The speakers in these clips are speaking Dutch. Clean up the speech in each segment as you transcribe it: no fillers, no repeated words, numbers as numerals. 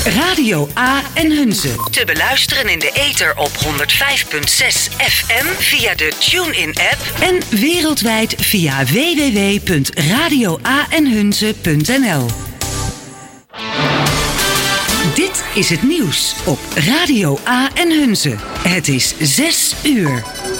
Radio A en Hunze. Te beluisteren in de ether op 105.6 FM via de TuneIn-app en wereldwijd via www.radioaenhunze.nl. Dit is het nieuws op Radio A en Hunze. Het is 6 uur.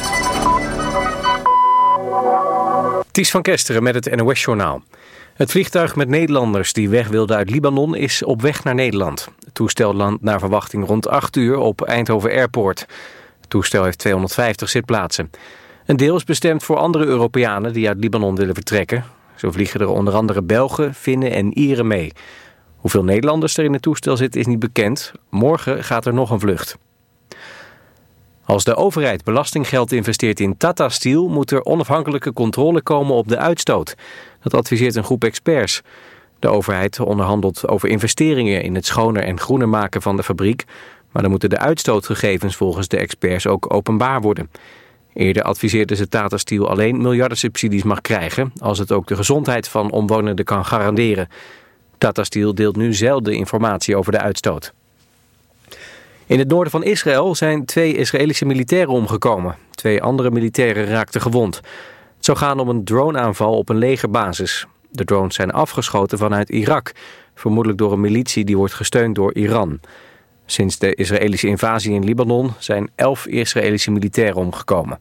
Ties van Kesteren met het NOS-journaal. Het vliegtuig met Nederlanders die weg wilden uit Libanon is op weg naar Nederland. Het toestel landt naar verwachting rond 8 uur op Eindhoven Airport. Het toestel heeft 250 zitplaatsen. Een deel is bestemd voor andere Europeanen die uit Libanon willen vertrekken. Zo vliegen er onder andere Belgen, Finnen en Ieren mee. Hoeveel Nederlanders er in het toestel zitten is niet bekend. Morgen gaat er nog een vlucht. Als de overheid belastinggeld investeert in Tata Steel moet er onafhankelijke controle komen op de uitstoot. Dat adviseert een groep experts. De overheid onderhandelt over investeringen in het schoner en groener maken van de fabriek. Maar dan moeten de uitstootgegevens volgens de experts ook openbaar worden. Eerder adviseerden ze Tata Steel alleen miljardensubsidies mag krijgen als het ook de gezondheid van omwonenden kan garanderen. Tata Steel deelt nu zelden informatie over de uitstoot. In het noorden van Israël zijn 2 Israëlische militairen omgekomen. 2 andere militairen raakten gewond. Het zou gaan om een droneaanval op een legerbasis. De drones zijn afgeschoten vanuit Irak, vermoedelijk door een militie die wordt gesteund door Iran. Sinds de Israëlische invasie in Libanon zijn 11 Israëlische militairen omgekomen.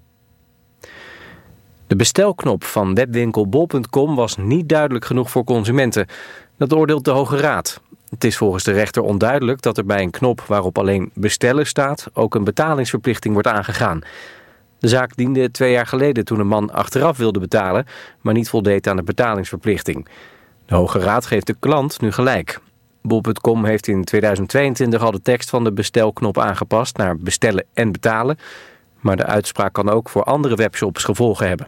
De bestelknop van webwinkel bol.com was niet duidelijk genoeg voor consumenten. Dat oordeelt de Hoge Raad. Het is volgens de rechter onduidelijk dat er bij een knop waarop alleen bestellen staat ook een betalingsverplichting wordt aangegaan. De zaak diende 2 jaar geleden toen een man achteraf wilde betalen, maar niet voldeed aan de betalingsverplichting. De Hoge Raad geeft de klant nu gelijk. Bol.com heeft in 2022 al de tekst van de bestelknop aangepast naar bestellen en betalen, maar de uitspraak kan ook voor andere webshops gevolgen hebben.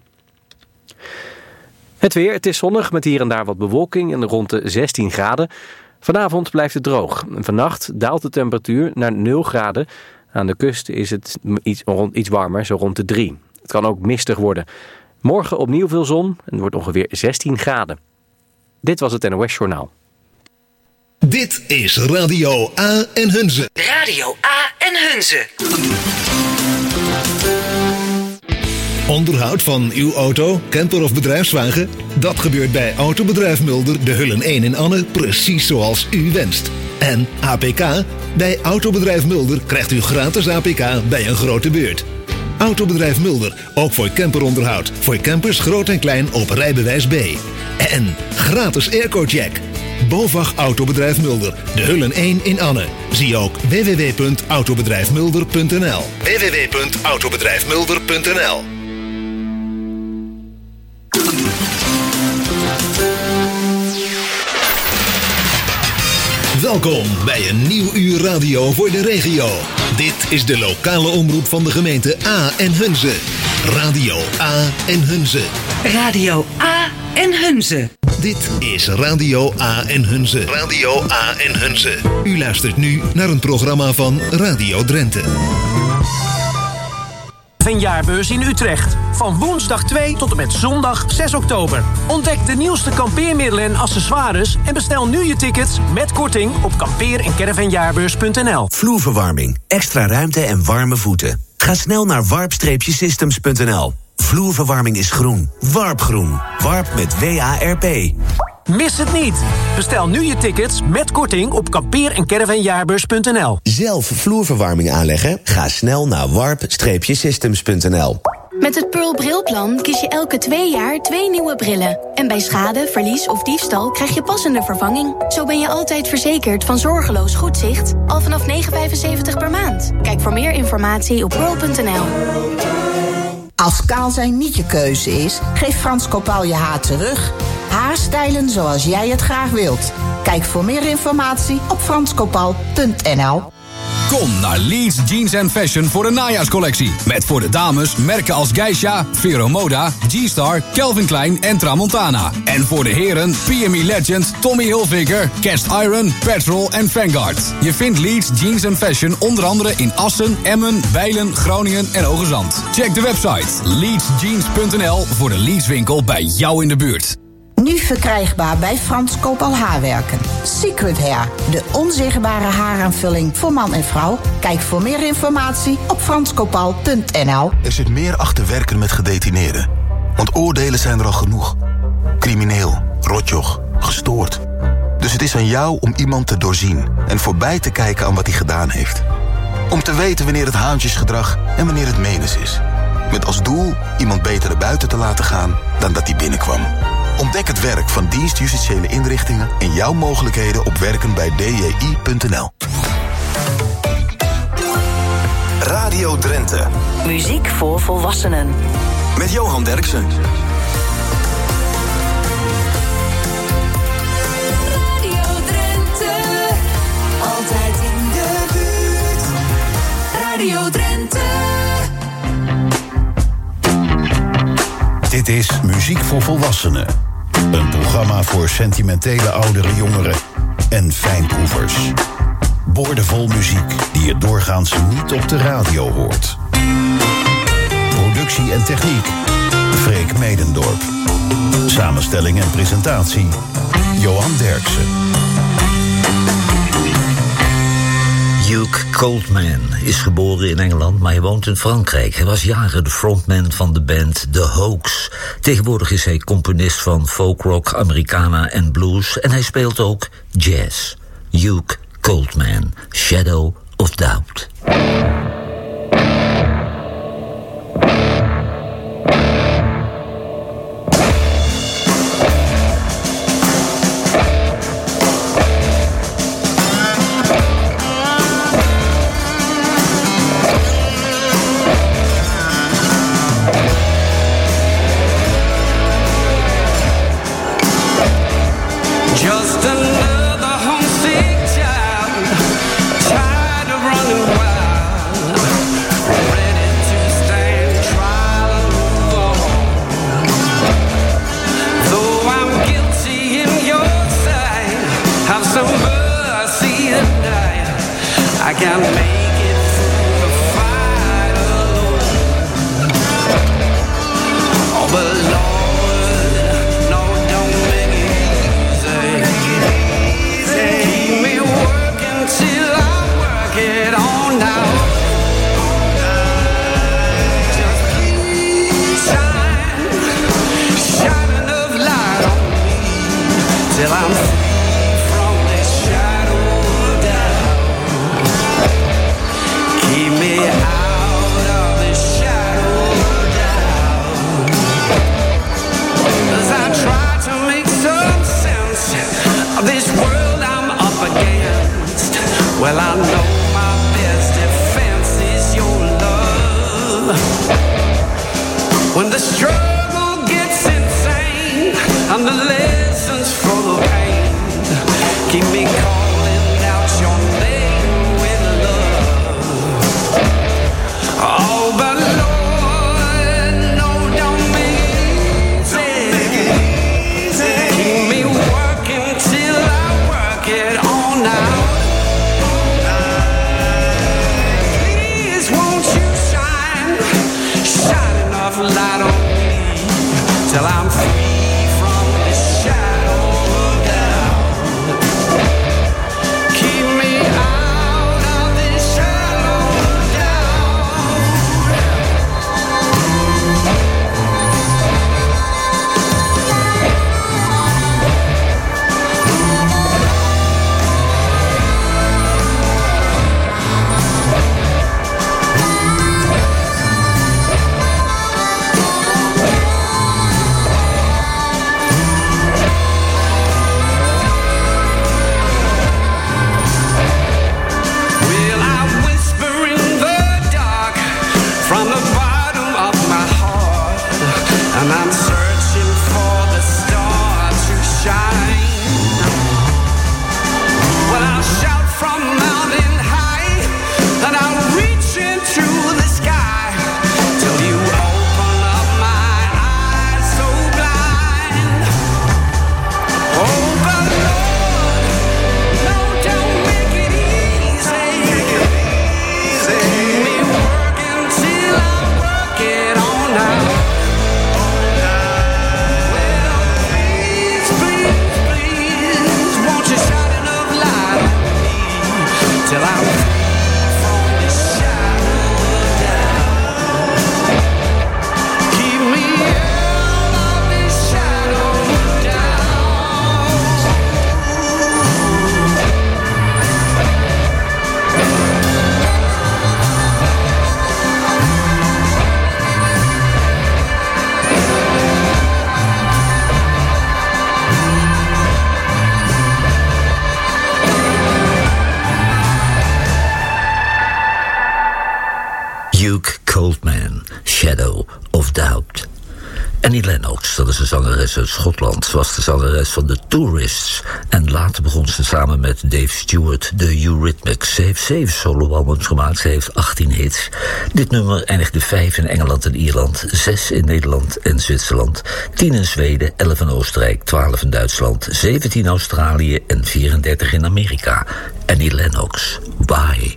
Het weer, het is zonnig met hier en daar wat bewolking en rond de 16 graden. Vanavond blijft het droog. Vannacht daalt de temperatuur naar 0 graden. Aan de kust is het iets warmer, zo rond de 3. Het kan ook mistig worden. Morgen opnieuw veel zon en het wordt ongeveer 16 graden. Dit was het NOS Journaal. Dit is Radio A en Hunze. Radio A en Hunze. Onderhoud van uw auto, camper of bedrijfswagen? Dat gebeurt bij Autobedrijf Mulder, de Hullen 1 in Anne, precies zoals u wenst. En APK? Bij Autobedrijf Mulder krijgt u gratis APK bij een grote beurt. Autobedrijf Mulder, ook voor camperonderhoud. Voor campers groot en klein op rijbewijs B. En gratis airco-check. BOVAG Autobedrijf Mulder, de Hullen 1 in Anne. Zie ook www.autobedrijfmulder.nl. www.autobedrijfmulder.nl. Welkom bij een nieuw uur radio voor de regio. Dit is de lokale omroep van de gemeente A en Hunze. Radio A en Hunze. Radio A en Hunze. Dit is Radio A en Hunze. Radio A en Hunze. U luistert nu naar een programma van Radio Drenthe. Jaarbeurs in Utrecht. Van woensdag 2 tot en met zondag 6 oktober. Ontdek de nieuwste kampeermiddelen en accessoires en bestel nu je tickets met korting op kampeer- en caravanjaarbeurs.nl. Vloerverwarming, extra ruimte en warme voeten. Ga snel naar warp-systems.nl. Vloerverwarming is groen. Warpgroen. Warp met WARP. Mis het niet. Bestel nu je tickets met korting op kampeer- en caravanjaarbeurs.nl. Zelf vloerverwarming aanleggen? Ga snel naar warp-systems.nl. Met het Pearl Brilplan kies je elke 2 jaar 2 nieuwe brillen. En bij schade, verlies of diefstal krijg je passende vervanging. Zo ben je altijd verzekerd van zorgeloos goed zicht, al vanaf €9,75 per maand. Kijk voor meer informatie op pearl.nl. Als kaal zijn niet je keuze is, geef Frans Kopaal je haar terug. Haarstijlen zoals jij het graag wilt. Kijk voor meer informatie op franskopaal.nl. Kom naar Leeds Jeans Fashion voor de najaarscollectie. Met voor de dames merken als Geisha, Vero Moda, G-Star, Calvin Klein en Tramontana. En voor de heren PME Legend, Tommy Hilfiger, Cast Iron, Petrol en Vanguard. Je vindt Leeds Jeans Fashion onder andere in Assen, Emmen, Bijlen, Groningen en Hoogezand. Check de website leedsjeans.nl voor de Leeds winkel bij jou in de buurt. Nu verkrijgbaar bij Frans Koopal Haarwerken. Secret Hair, de onzichtbare haaraanvulling voor man en vrouw. Kijk voor meer informatie op franskoopal.nl. Er zit meer achter werken met gedetineerden. Want oordelen zijn er al genoeg. Crimineel, rotjoch, gestoord. Dus het is aan jou om iemand te doorzien en voorbij te kijken aan wat hij gedaan heeft. Om te weten wanneer het haantjesgedrag en wanneer het menens is. Met als doel iemand beter naar buiten te laten gaan dan dat hij binnenkwam. Ontdek het werk van dienst justitiële inrichtingen en jouw mogelijkheden op werkenbijdji.nl. Radio Drenthe. Muziek voor volwassenen. Met Johan Derksen. Radio Drenthe. Altijd in de buurt. Radio Drenthe. Dit is Muziek voor Volwassenen. Een programma voor sentimentele oudere jongeren en fijnproevers. Boordevol muziek die je doorgaans niet op de radio hoort. Productie en techniek, Freek Medendorp. Samenstelling en presentatie, Johan Derksen. Hugh Coldman is geboren in Engeland, maar hij woont in Frankrijk. Hij was jaren de frontman van de band The Hoax. Tegenwoordig is hij componist van folkrock, Americana en blues. En hij speelt ook jazz. Hugh Coldman, Shadow of Doubt. Duke Coldman, Shadow of Doubt. Annie Lennox, dat is een zangeres uit Schotland. Ze was de zangeres van The Tourists. En later begon ze samen met Dave Stewart de Eurythmics. Ze heeft 7 soloalbums gemaakt, ze heeft 18 hits. Dit nummer eindigde 5 in Engeland en Ierland, 6 in Nederland en Zwitserland, 10 in Zweden, 11 in Oostenrijk, 12 in Duitsland, 17 in Australië en 34 in Amerika. Annie Lennox, Bye.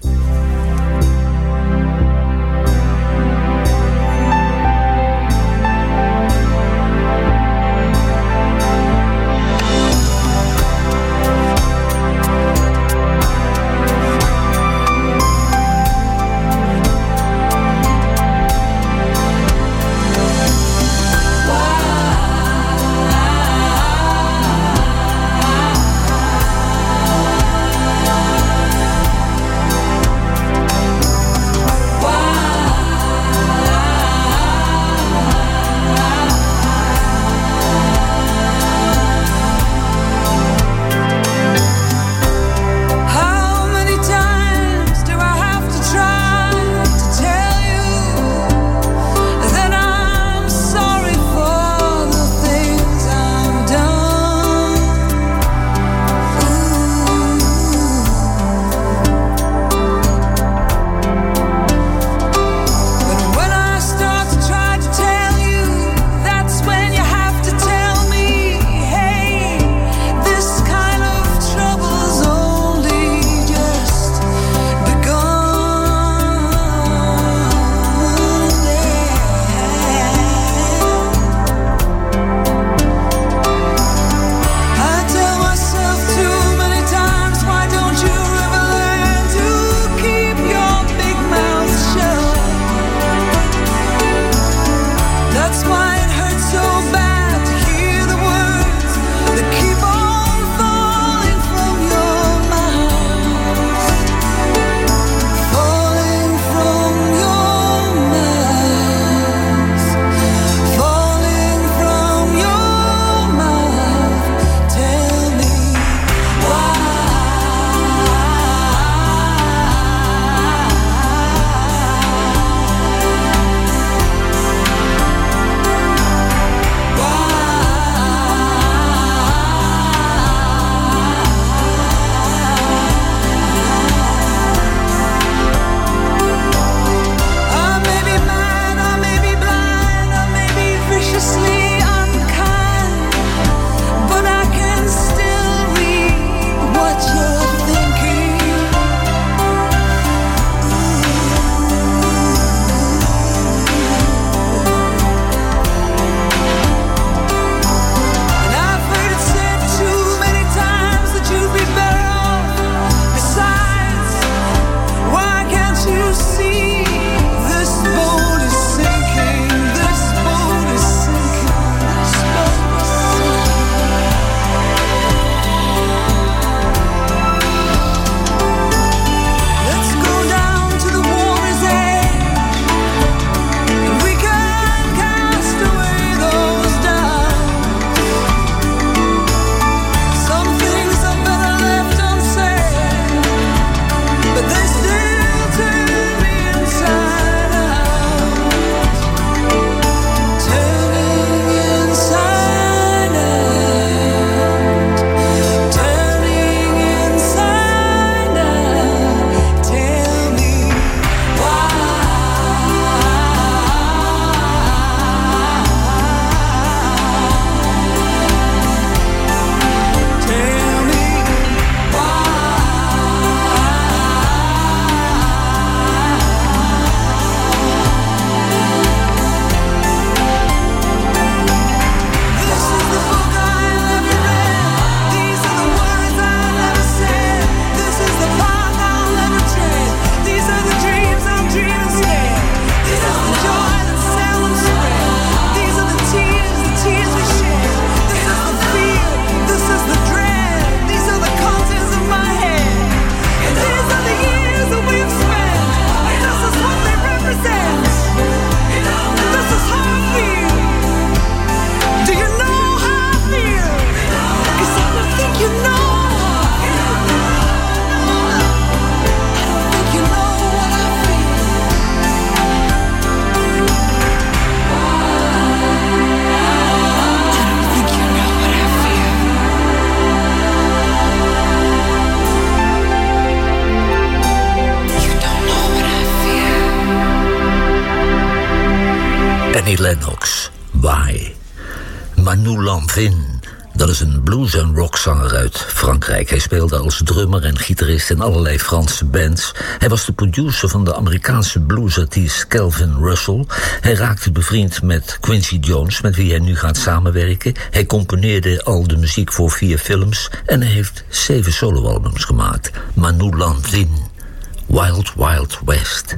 Annie Lennox, Why? Manu Lanvin, dat is een blues- en rockzanger uit Frankrijk. Hij speelde als drummer en gitarist in allerlei Franse bands. Hij was de producer van de Amerikaanse bluesartiest Calvin Russell. Hij raakte bevriend met Quincy Jones, met wie hij nu gaat samenwerken. Hij componeerde al de muziek voor 4 films en hij heeft 7 soloalbums gemaakt. Manu Lanvin, Wild Wild West.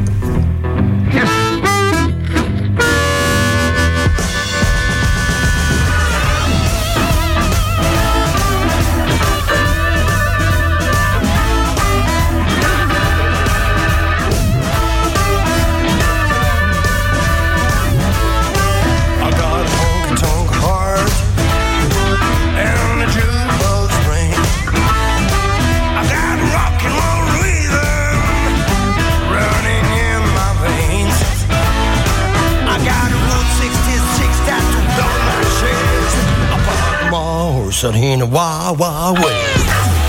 Out here in the Wild Wild West.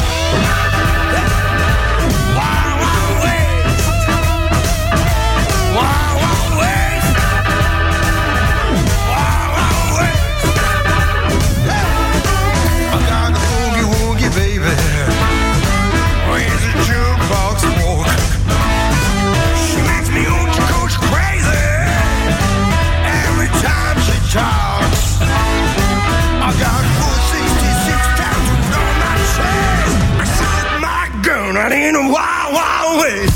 Right in the Wild Wild West.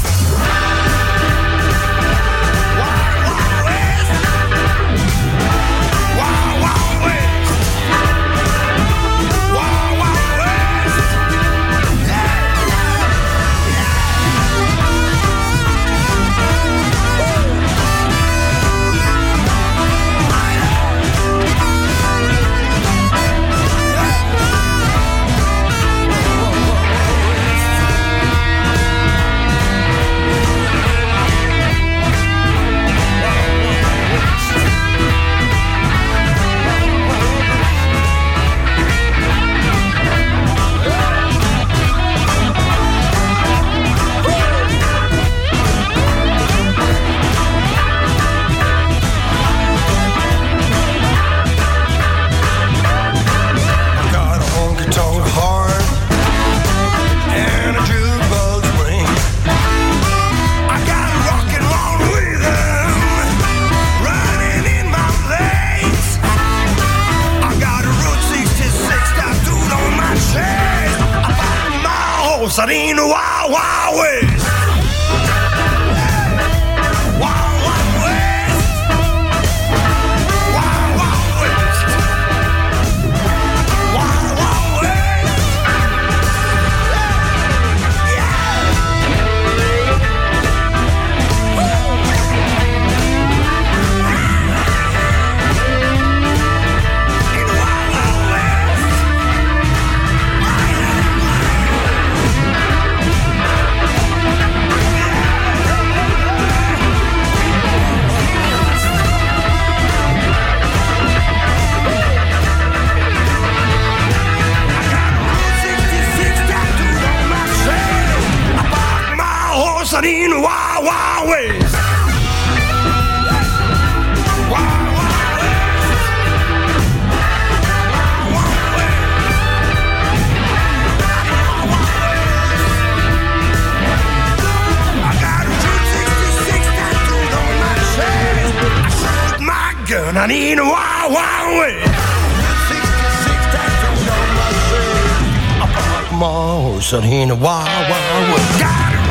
Out in the Wild Wild West. Wild Wild West. Wild Wild West. Wild Wild West. Out in the Wild Wild West. Wild Wild West. Wild West. I got a 266 tattooed on my chest. I shoot my gun out in the Wild Wild West. 266 tattooed on my chest. I park my horse out in the Wild Wild West. Got it.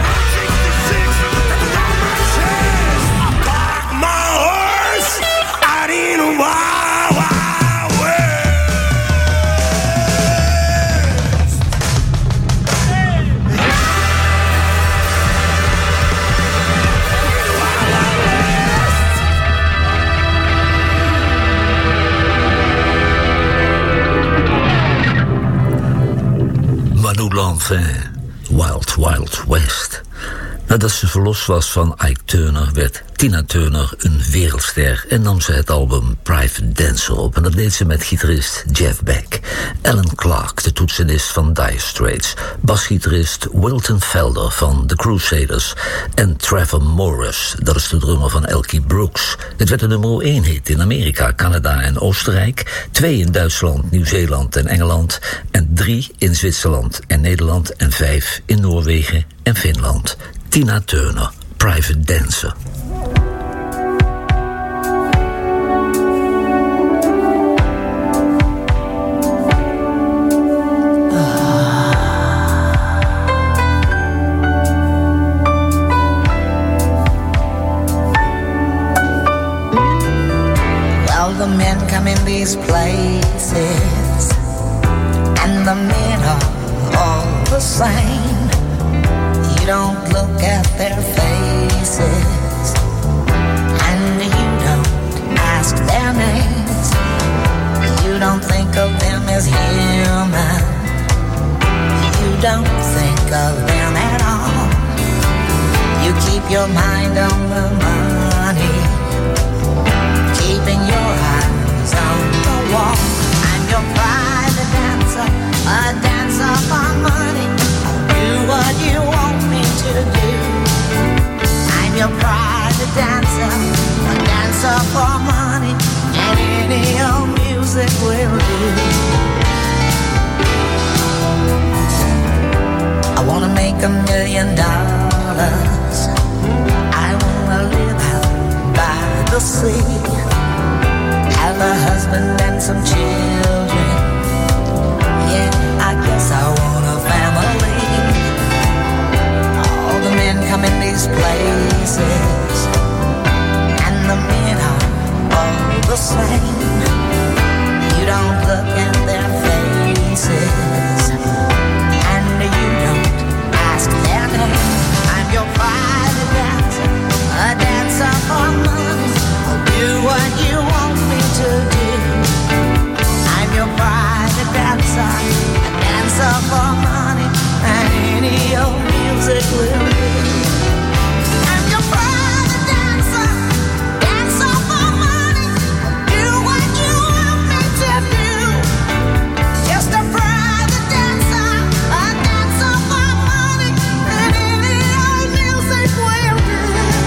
Manu Lanvin, Wild Wild West. Nadat ze verlost was van Ike Turner werd Tina Turner een wereldster en nam ze het album Private Dancer op. En dat deed ze met gitarist Jeff Beck, Alan Clark, de toetsenist van Dire Straits, basgitarist Wilton Felder van The Crusaders en Trevor Morris, dat is de drummer van Elkie Brooks. Het werd een nummer 1 hit in Amerika, Canada en Oostenrijk, 2 in Duitsland, Nieuw-Zeeland en Engeland en 3 in Zwitserland en Nederland en 5 in Noorwegen en Finland. Tina Turner, Private Dancer. The men come in these places, and the men are all the same. You don't look at their faces, and you don't ask their names. You don't think of them as human. You don't think of them at all. You keep your mind on the money, keeping your eyes on the wall. I'm your private dancer, a dancer for money. I'll do what you want me to do. I'm your private dancer, a dancer for money, and any old music will do. I wanna make $1 million. I wanna live out by the sea, have a husband and some children. Yeah, I guess I want a family. All the men come in these places, and the men are all the same. You don't look at their faces, and you don't ask their name. I'm your private dancer, a dancer for money. I'll do what you want me to do. I'm your private dancer, a dancer for money, and any old music will do. I'm your private dancer, dancer for money. Do what you want me to do. Just a private dancer, a dancer for money, and any old music will do.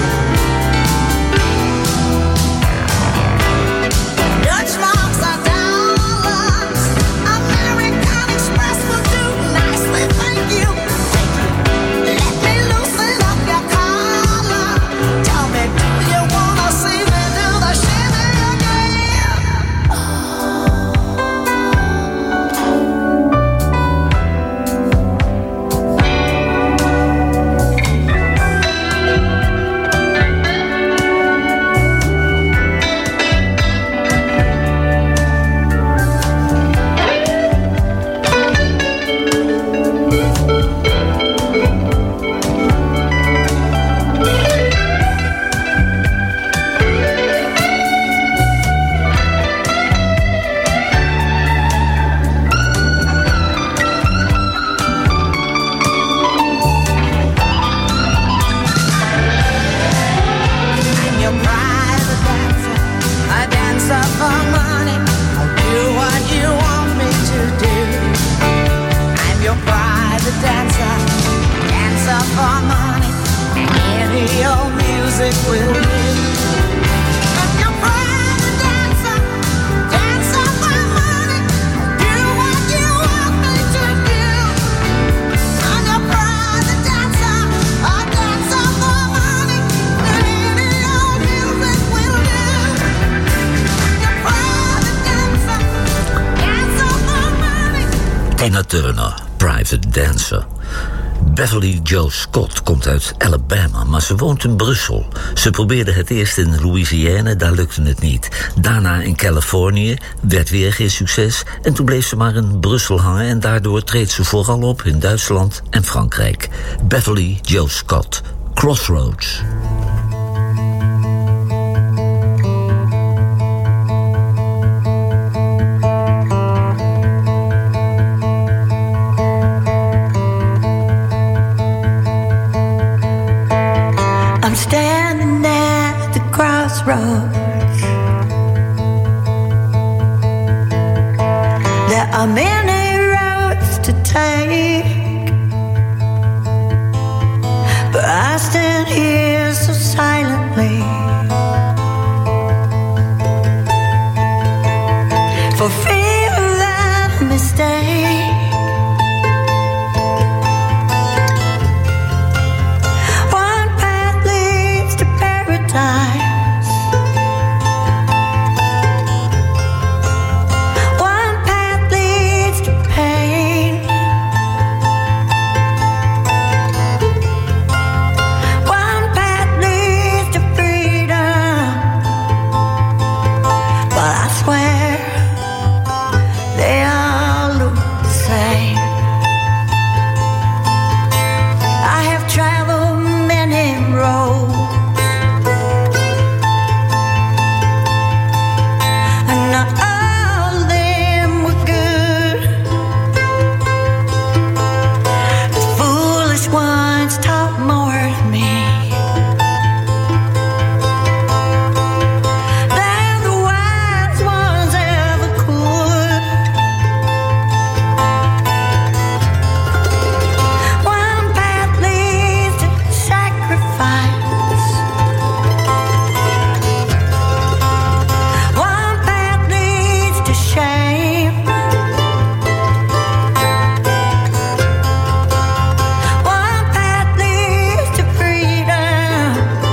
Dutch marks are dollars, American Express will do nicely, thank you. Let me loosen up your collar. Tell me, do you wanna see me do the shimmy again? I'm your private dancer, a dancer for money. I'll do what you want me to do. I'm your private dancer, dancer for money. Any old music will do. I'm your private dancer, dancer for money. I'll do what you want me to do. I'm your private dancer, a dancer for money. Any old music will do. I'm your private dancer, dancer for money. Tina Turner, Private Dancer. Beverly Joe Scott komt uit Alabama, maar ze woont in Brussel. Ze probeerde het eerst in Louisiana, daar lukte het niet. Daarna in Californië, werd weer geen succes. En toen bleef ze maar in Brussel hangen en daardoor treedt ze vooral op in Duitsland en Frankrijk. Beverly Joe Scott, Crossroads. crossroads. There are many roads to take, but I stand here so silently, for fear of that mistake. One path leads to paradise, one path leads to pain, one path leads to freedom, but I swear they all look the same. I have traveled many roads, and not all of them were good. The foolish ones taught more to me than the wise ones ever could. One path leads to sacrifice, one path leads to shame, one path leads to freedom,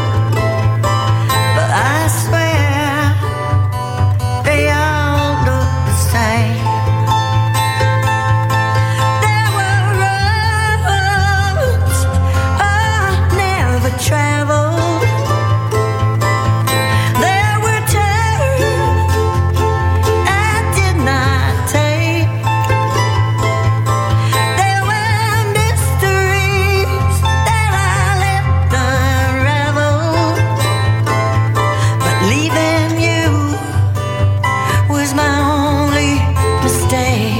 but I swear they all look the same. There were roads I never traveled. There were turns I did not take. There were mysteries that I left unraveled. But leaving you was my only mistake.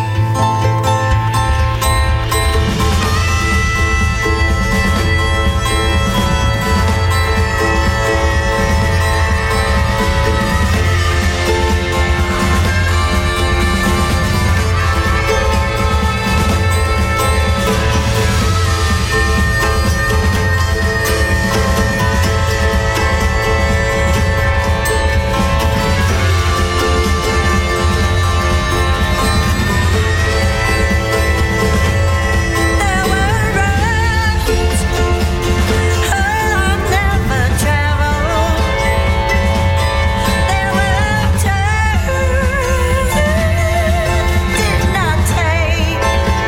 There were roads I never traveled. There were turns I did not take.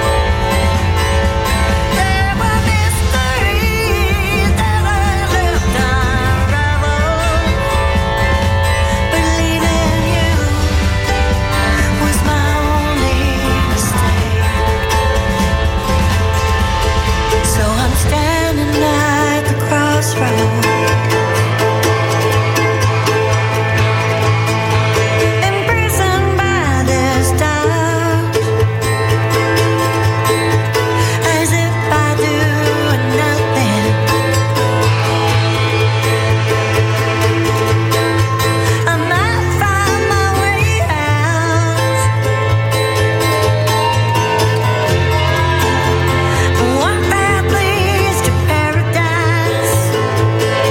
There were mysteries that I left unraveled. But leaving you was my only mistake. So I'm standing at the crossroads, imprisoned by this doubt, as if I do nothing. I might find my way out. One path leads to paradise,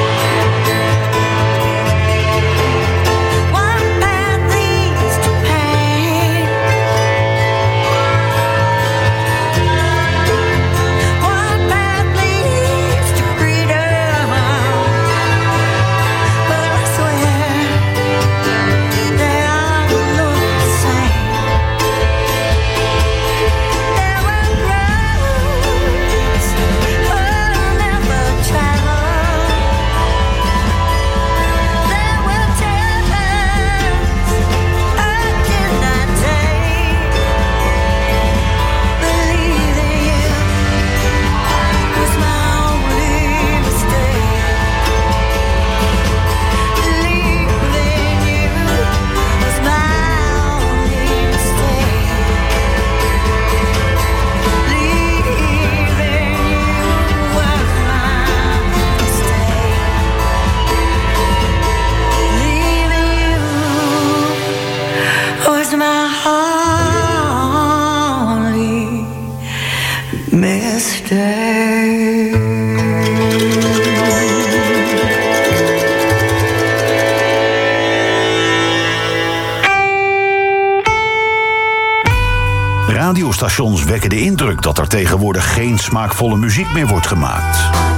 stations wekken de indruk dat er tegenwoordig geen smaakvolle muziek meer wordt gemaakt.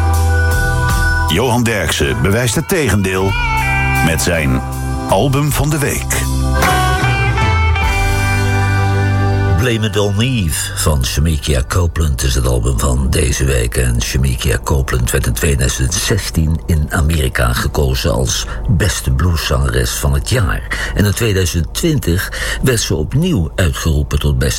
Johan Derksen bewijst het tegendeel met zijn album van de week. Blame It On Eve van Shemekia Copeland is het album van deze week. En Shemekia Copeland werd in 2016 in Amerika gekozen als beste blueszangeres van het jaar. En in 2020 werd ze opnieuw uitgeroepen tot beste